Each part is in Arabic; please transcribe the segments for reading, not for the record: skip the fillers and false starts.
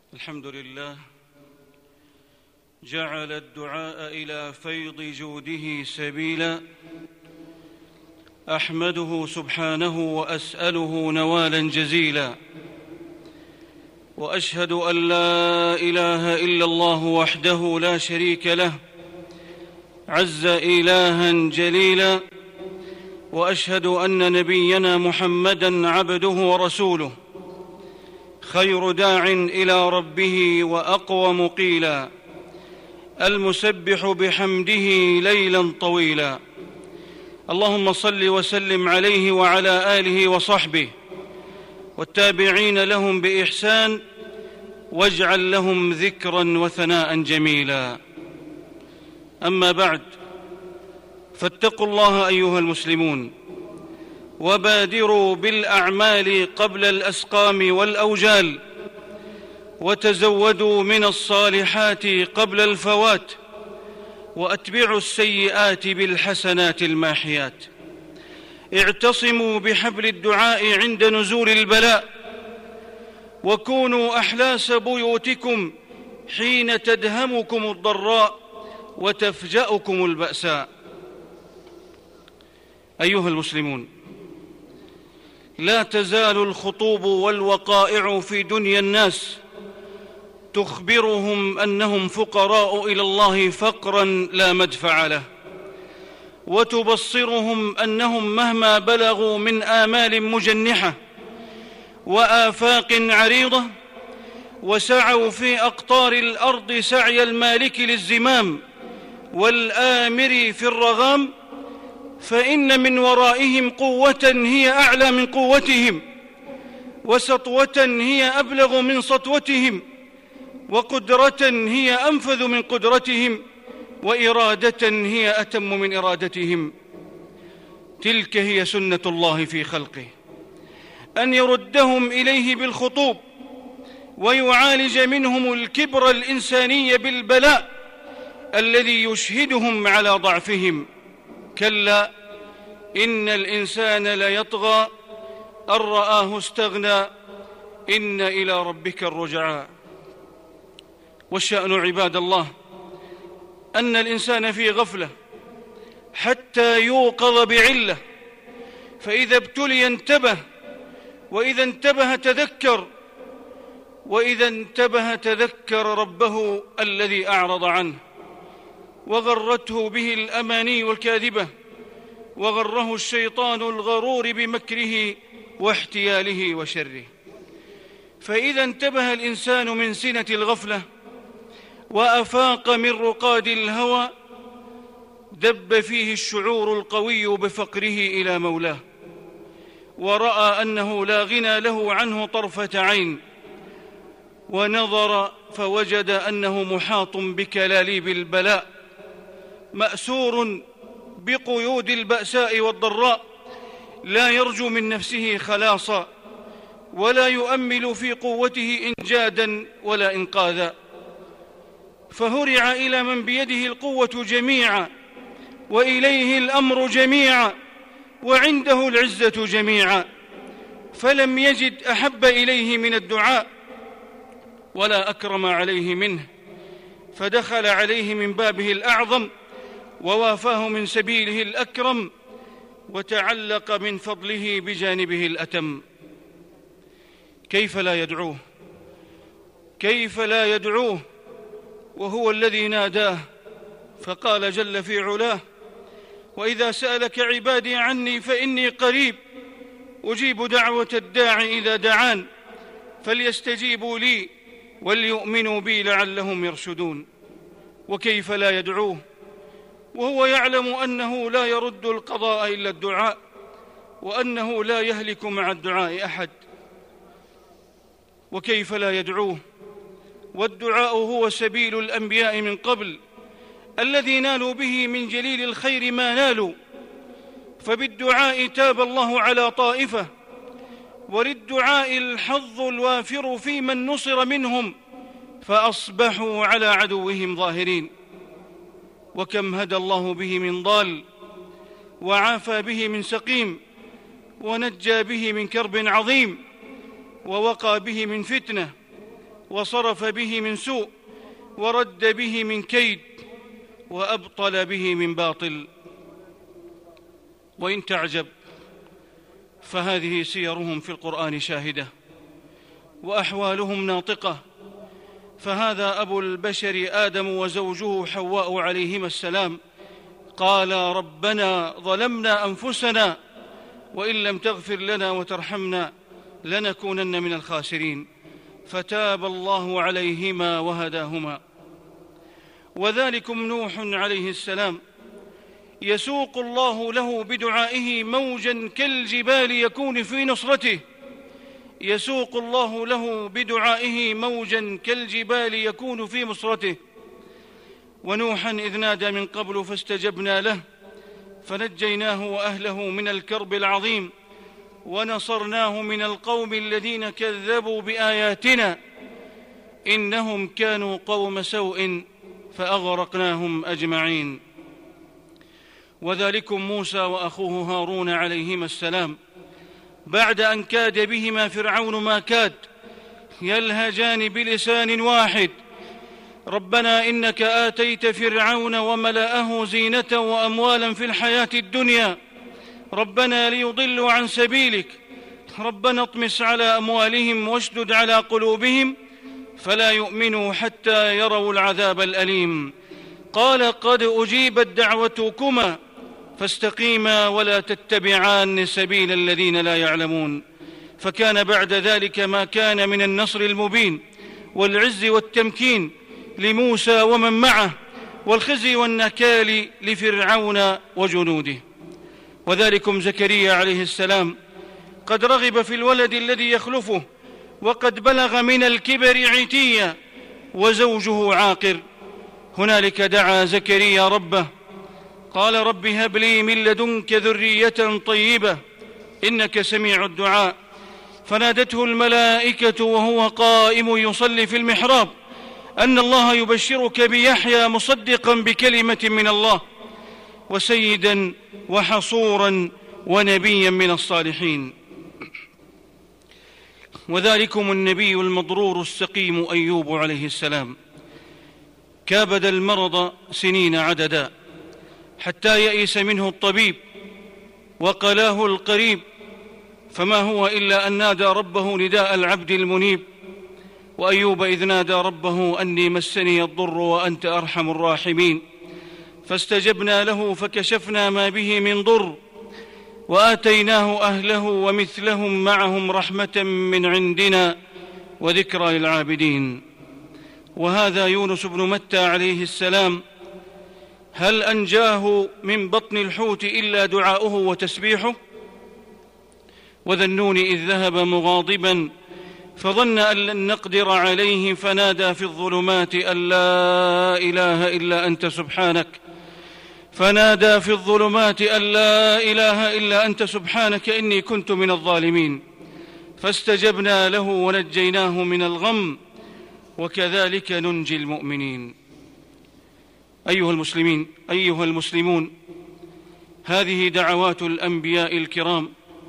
الحمد لله جعل الدعاء إلى فيض جوده سبيلا. أحمده سبحانه وأسأله نوالا جزيلا، وأشهد أن لا إله إلا الله وحده لا شريك له عز إلها جليلا، وأشهد أن نبينا محمدًا عبده ورسوله خير داع إلى ربه وأقوم قيلا، المسبح بحمده ليلا طويلا. اللهم صل وسلم عليه وعلى آله وصحبه والتابعين لهم بإحسان، واجعل لهم ذكرا وثناء جميلا. أما بعد، فاتقوا الله أيها المسلمون، وبادروا بالأعمال قبل الأسقام والأوجال، وتزودوا من الصالحات قبل الفوات، وأتبعوا السيئات بالحسنات الماحيات. اعتصموا بحبل الدعاء عند نزول البلاء، وكونوا أحلاس بيوتكم حين تدهمكم الضراء وتفجأكم البأساء. أيها المسلمون، لا تزال الخطوب والوقائع في دنيا الناس تخبرهم أنهم فقراء إلى الله فقرا لا مدفع له، وتبصرهم أنهم مهما بلغوا من آمال مجنحة وآفاق عريضة وسعوا في أقطار الأرض سعي المالك للزمام والآمر في الرغام، فإن من ورائهم قوة هي أعلى من قوتهم، وسطوة هي أبلغ من سطوتهم، وقدرة هي أنفذ من قدرتهم، وإرادة هي أتم من إرادتهم. تلك هي سنة الله في خلقه، أن يردهم إليه بالخطوب، ويعالج منهم الكبر الإنساني بالبلاء الذي يشهدهم على ضعفهم. كلا إن الإنسان ليطغى أن رآه استغنى، إن إلى ربك الرجعى. والشأن عباد الله أن الإنسان في غفلة حتى يوقظ بعلة، فإذا ابتلي انتبه، وإذا انتبه تذكر، وإذا انتبه تذكر ربه الذي أعرض عنه وغرته به الأماني الكاذبة، وغره الشيطان الغرور بمكره واحتياله وشره. فإذا انتبه الإنسان من سنة الغفلة وأفاق من رقاد الهوى، دب فيه الشعور القوي بفقره إلى مولاه، ورأى أنه لا غنى له عنه طرفة عين، ونظر فوجد أنه محاط بكلاليب البلاء، مأسور بقيود البأساء والضراء، لا يرجو من نفسه خلاصا، ولا يؤمل في قوته إنجادا ولا إنقاذا، فهرع إلى من بيده القوة جميعا، وإليه الأمر جميعا، وعنده العزة جميعا، فلم يجد أحب إليه من الدعاء ولا أكرم عليه منه، فدخل عليه من بابه الأعظم، ووافاه من سبيله الأكرم، وتعلق من فضله بجانبه الأتم. كيف لا يدعوه؟ كيف لا يدعوه وهو الذي ناداه؟ فقال جل في علاه: وإذا سألك عبادي عني فإني قريب أجيب دعوة الداع إذا دعان، فليستجيبوا لي وليؤمنوا بي لعلهم يرشدون. وكيف لا يدعوه وهو يعلم أنه لا يرد القضاء إلا الدعاء، وأنه لا يهلك مع الدعاء أحد؟ وكيف لا يدعوه والدعاء هو سبيل الأنبياء من قبل الذي نالوا به من جليل الخير ما نالوا، فبالدعاء تاب الله على طائفة، وللدعاء الحظ الوافر في من نصر منهم فأصبحوا على عدوهم ظاهرين. وكم هدى الله به من ضال، وعافى به من سقيم، ونجى به من كرب عظيم، ووقى به من فتنة، وصرف به من سوء، ورد به من كيد، وأبطل به من باطل. وإن تعجب فهذه سيرهم في القرآن شاهدة، وأحوالهم ناطقة. فهذا أبو البشر آدم وزوجه حواء عليهما السلام قال: ربنا ظلمنا أنفسنا وإن لم تغفر لنا وترحمنا لنكونن من الخاسرين، فتاب الله عليهما وهداهما. وذلكم نوح عليه السلام يسوق الله له بدعائه موجا كالجبال يكون في نصرته، يسوق الله له بدعائه موجا كالجبال يكون في نصرته. ونوحا إذ نادى من قبل فاستجبنا له فنجيناه وأهله من الكرب العظيم، ونصرناه من القوم الذين كذبوا بآياتنا إنهم كانوا قوم سوء فأغرقناهم أجمعين. وذلكم موسى وأخوه هارون عليهما السلام بعد أن كاد بهما فرعون ما كاد يلهجان بلسان واحد: ربنا إنك آتيت فرعون وملأه زينة وأموالا في الحياة الدنيا، ربنا ليضلوا عن سبيلك، ربنا اطمس على أموالهم واشدد على قلوبهم فلا يؤمنوا حتى يروا العذاب الأليم. قال: قد أجيبت دعوتكما فاستقيما ولا تتبعان سبيل الذين لا يعلمون. فكان بعد ذلك ما كان من النصر المبين والعز والتمكين لموسى ومن معه، والخزي والنكال لفرعون وجنوده. وذلكم زكريا عليه السلام قد رغب في الولد الذي يخلفه، وقد بلغ من الكبر عتيا وزوجه عاقر. هنالك دعا زكريا ربه قال: رب هب لي من لدنك ذرية طيبة إنك سميع الدعاء. فنادته الملائكة وهو قائم يصلي في المحراب أن الله يبشرك بيحيى مصدقا بكلمة من الله وسيدا وحصورا ونبيا من الصالحين. وذلكم النبي المضرور السقيم أيوب عليه السلام كابد المرض سنين عددا حتى يئس منه الطبيب وقلاه القريب، فما هو إلا أن نادى ربه نداء العبد المنيب. وأيوب إذ نادى ربه أني مسني الضر وأنت أرحم الراحمين، فاستجبنا له فكشفنا ما به من ضر وآتيناه أهله ومثلهم معهم رحمة من عندنا وذكرى للعابدين. وهذا يونس بن متى عليه السلام هل أنجاه من بطن الحوت إلا دعاؤه وتسبيحه؟ وذا النون إذ ذهب مغاضبا فظن أن لن نقدر عليه فنادى في الظلمات أن لا إله إلا أنت سبحانك، فنادى في الظلمات أن لا إله إلا أنت سبحانك إني كنت من الظالمين، فاستجبنا له ونجيناه من الغم وكذلك ننجي المؤمنين. أيها المسلمون، هذه دعوات الأنبياء الكرام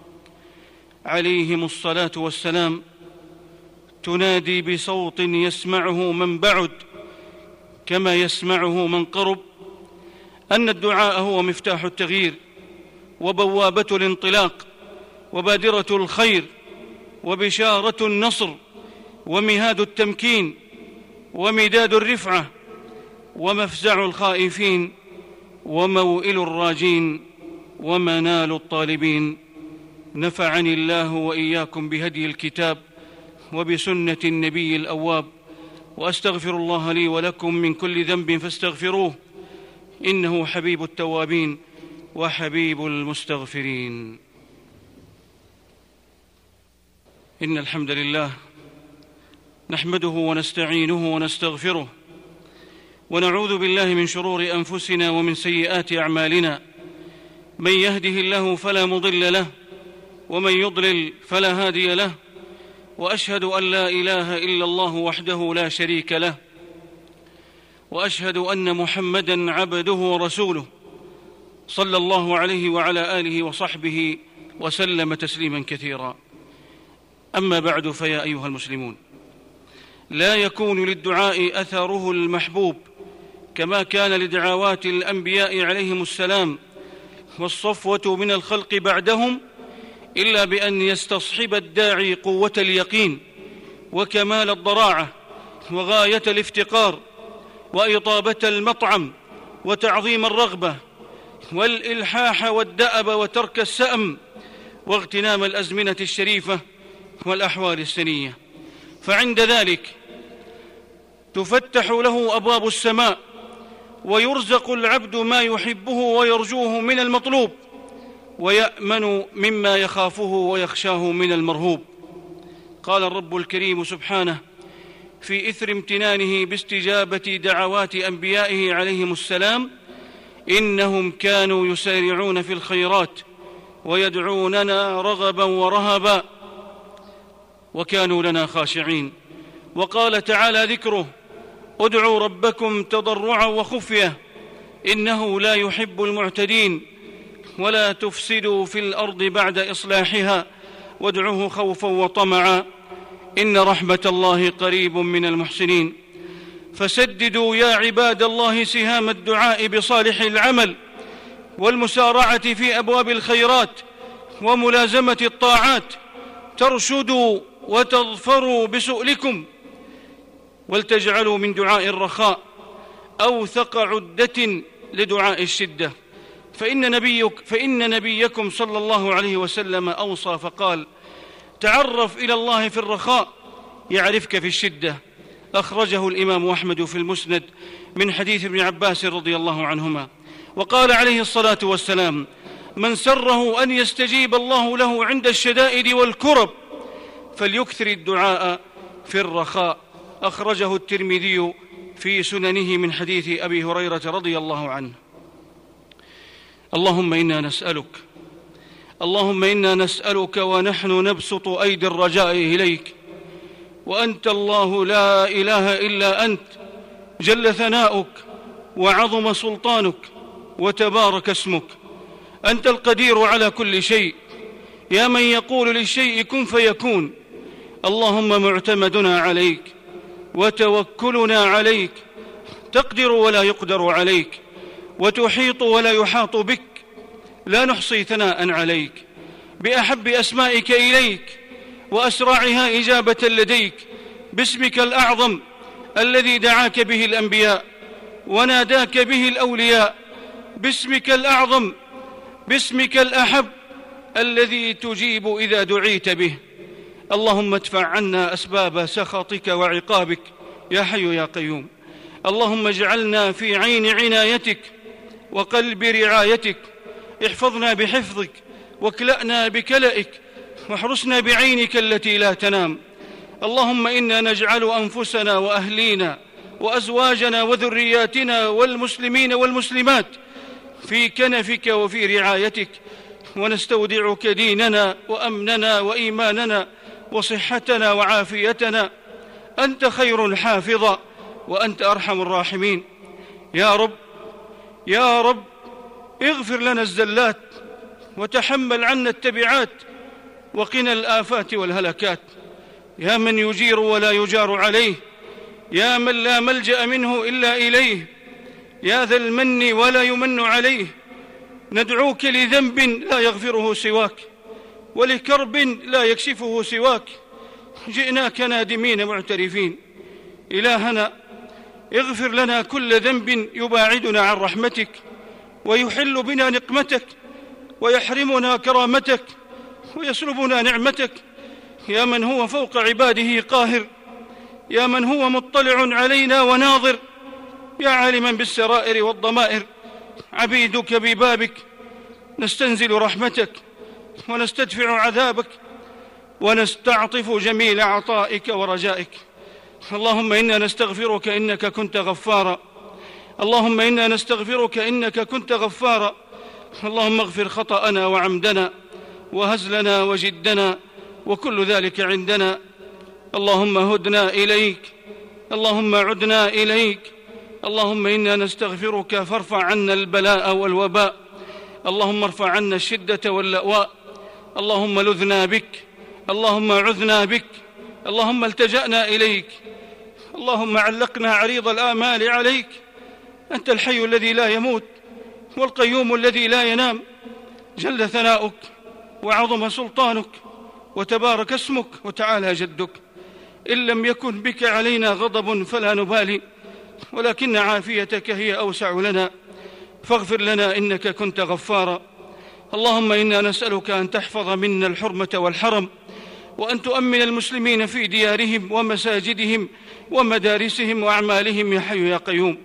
عليهم الصلاة والسلام تنادي بصوت يسمعه من بعد كما يسمعه من قرب أن الدعاء هو مفتاح التغيير وبوابة الانطلاق وبادرة الخير وبشارة النصر ومهاد التمكين ومداد الرفعة ومفزع الخائفين وموئل الراجين ومنال الطالبين. نفعني الله وإياكم بهدي الكتاب وبسنة النبي الأواب، وأستغفر الله لي ولكم من كل ذنب فاستغفروه إنه حبيب التوابين وحبيب المستغفرين. إن الحمد لله نحمده ونستعينه ونستغفره ونعوذ بالله من شرور أنفسنا ومن سيئات أعمالنا، من يهده الله فلا مضل له ومن يضلل فلا هادي له، وأشهد أن لا إله إلا الله وحده لا شريك له، وأشهد أن محمدًا عبده ورسوله صلى الله عليه وعلى آله وصحبه وسلم تسليمًا كثيرا. أما بعد، فيا أيها المسلمون، لا يكون للدعاء أثره المحبوب كما كان لدعوات الأنبياء عليهم السلام والصفوة من الخلق بعدهم، إلا بأن يستصحب الداعي قوة اليقين وكمال الضراعة وغاية الافتقار وإطابة المطعم وتعظيم الرغبة والإلحاح والدأب وترك السأم واغتنام الأزمنة الشريفة والأحوال السنية. فعند ذلك تفتح له أبواب السماء ويرزق العبد ما يحبه ويرجوه من المطلوب، ويأمن مما يخافه ويخشاه من المرهوب. قال الرب الكريم سبحانه في إثر امتنانه باستجابة دعوات أنبيائه عليهم السلام: إنهم كانوا يسارعون في الخيرات ويدعوننا رغبا ورهبا وكانوا لنا خاشعين. وقال تعالى ذكره: ادعوا ربكم تضرعا وخفية إنه لا يحب المعتدين ولا تفسدوا في الأرض بعد إصلاحها وادعوه خوفا وطمعا إن رحمة الله قريب من المحسنين. فسددوا يا عباد الله سهام الدعاء بصالح العمل والمسارعة في أبواب الخيرات وملازمة الطاعات، ترشدوا وتظفروا بسؤلكم، ولتجعلوا من دعاء الرخاء أوثق عدة لدعاء الشدة. فإن نبيكم صلى الله عليه وسلم أوصى فقال: تعرف إلى الله في الرخاء يعرفك في الشدة. أخرجه الإمام أحمد في المسند من حديث ابن عباس رضي الله عنهما. وقال عليه الصلاة والسلام: من سره أن يستجيب الله له عند الشدائد والكرب فليكثر الدعاء في الرخاء. أخرجه الترمذي في سننه من حديث أبي هريرة رضي الله عنه. اللهم إنا نسألك ونحن نبسط أيدي الرجاء إليك، وأنت الله لا إله إلا أنت، جل ثناؤك وعظم سلطانك وتبارك اسمك، أنت القدير على كل شيء، يا من يقول للشيء كن فيكون. اللهم معتمدنا عليك وتوكلنا عليك، تقدر ولا يقدر عليك، وتحيط ولا يحاط بك، لا نحصي ثناء عليك، بأحب أسمائك إليك وأسرعها إجابة لديك، باسمك الأعظم الذي دعاك به الأنبياء وناداك به الأولياء، باسمك الأعظم، باسمك الأحب الذي تجيب إذا دعيت به. اللهم ادفع عنا أسباب سخطك وعقابك يا حي يا قيوم. اللهم اجعلنا في عين عنايتك وقلب رعايتك، احفظنا بحفظك واكلأنا بكلئك واحرسنا بعينك التي لا تنام. اللهم إنا نجعل أنفسنا وأهلينا وأزواجنا وذرياتنا والمسلمين والمسلمات في كنفك وفي رعايتك، ونستودعك ديننا وأمننا وإيماننا وصحتنا وعافيتنا، أنت خير حافظا وأنت أرحم الراحمين. يا رب يا رب اغفر لنا الزلات وتحمل عنا التبعات وقنا الآفات والهلكات. يا من يجير ولا يجار عليه، يا من لا ملجأ منه إلا إليه، يا ذا المن ولا يمن عليه، ندعوك لذنب لا يغفره سواك ولكرب لا يكشفه سواك، جئناك نادمين معترفين. إلهنا اغفر لنا كل ذنب يباعدنا عن رحمتك ويحل بنا نقمتك ويحرمنا كرامتك ويسلبنا نعمتك، يا من هو فوق عباده قاهر، يا من هو مطلع علينا وناظر، يا عالما بالسرائر والضمائر، عبيدك ببابك نستنزل رحمتك ونستدفع عذابك ونستعطف جميل عطائك ورجائك. اللهم إنا نستغفرك إنك كنت غفارا، اللهم إنا نستغفرك إنك كنت غفارا. اللهم اغفر خطأنا وعمدنا وهزلنا وجدنا وكل ذلك عندنا. اللهم هدنا إليك، اللهم عدنا إليك. اللهم إنا نستغفرك فارفع عنا البلاء والوباء، اللهم ارفع عنا الشدة واللأواء. اللهم لذنا بك، اللهم عذنا بك، اللهم التجأنا إليك. اللهم علقنا عريض الآمال عليك. أنت الحي الذي لا يموت والقيوم الذي لا ينام، جل ثناؤك وعظم سلطانك وتبارك اسمك وتعالى جدك. إن لم يكن بك علينا غضب فلا نبالي، ولكن عافيتك هي أوسع لنا، فاغفر لنا إنك كنت غفارا. اللهم إنا نسألك أن تحفظ منا الحرمة والحرم، وأن تؤمن المسلمين في ديارهم ومساجدهم ومدارسهم وأعمالهم يا حي يا قيوم.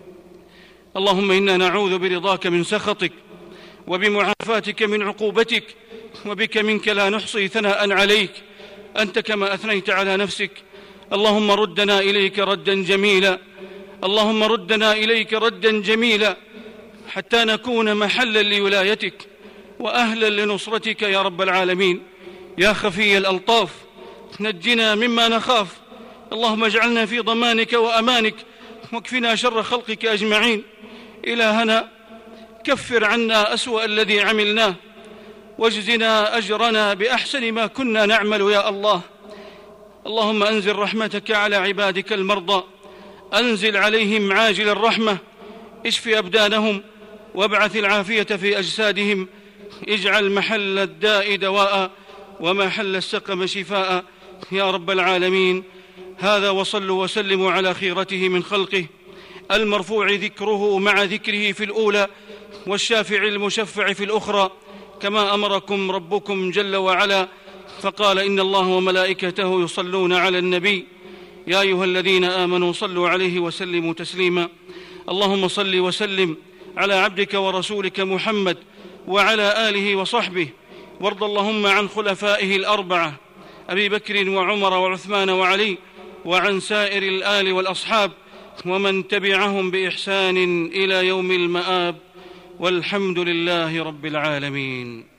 اللهم إنا نعوذ برضاك من سخطك وبمعافاتك من عقوبتك، وبك منك لا نحصي ثناء عليك أنت كما أثنيت على نفسك. اللهم ردنا إليك ردا جميلا، اللهم ردنا إليك ردا جميلا، حتى نكون محلا لولايتك وأهلا لنصرتك يا رب العالمين. يا خفي الألطاف نجنا مما نخاف، اللهم اجعلنا في ضمانك وأمانك، واكفنا شر خلقك أجمعين. إلهنا كفر عنا أسوأ الذي عملناه، واجزنا أجرنا بأحسن ما كنا نعمل يا الله. اللهم أنزل رحمتك على عبادك المرضى، أنزل عليهم عاجل الرحمة، اشف أبدانهم وابعث العافية في أجسادهم، اجعل محل الداء دواء ومحل السقم شفاء يا رب العالمين. هذا وصلوا وسلموا على خيرته من خلقه، المرفوع ذكره مع ذكره في الأولى، والشافع المشفع في الأخرى، كما أمركم ربكم جل وعلا، فقال: إن الله وملائكته يصلون على النبي يا أيها الذين آمنوا صلوا عليه وسلموا تسليما. اللهم صل وسلم على عبدك ورسولك محمد وعلى آله وصحبه، وارض اللهم عن خلفائه الأربعة أبي بكر وعمر وعثمان وعلي، وعن سائر الآل والأصحاب ومن تبعهم بإحسان إلى يوم المآب، والحمد لله رب العالمين.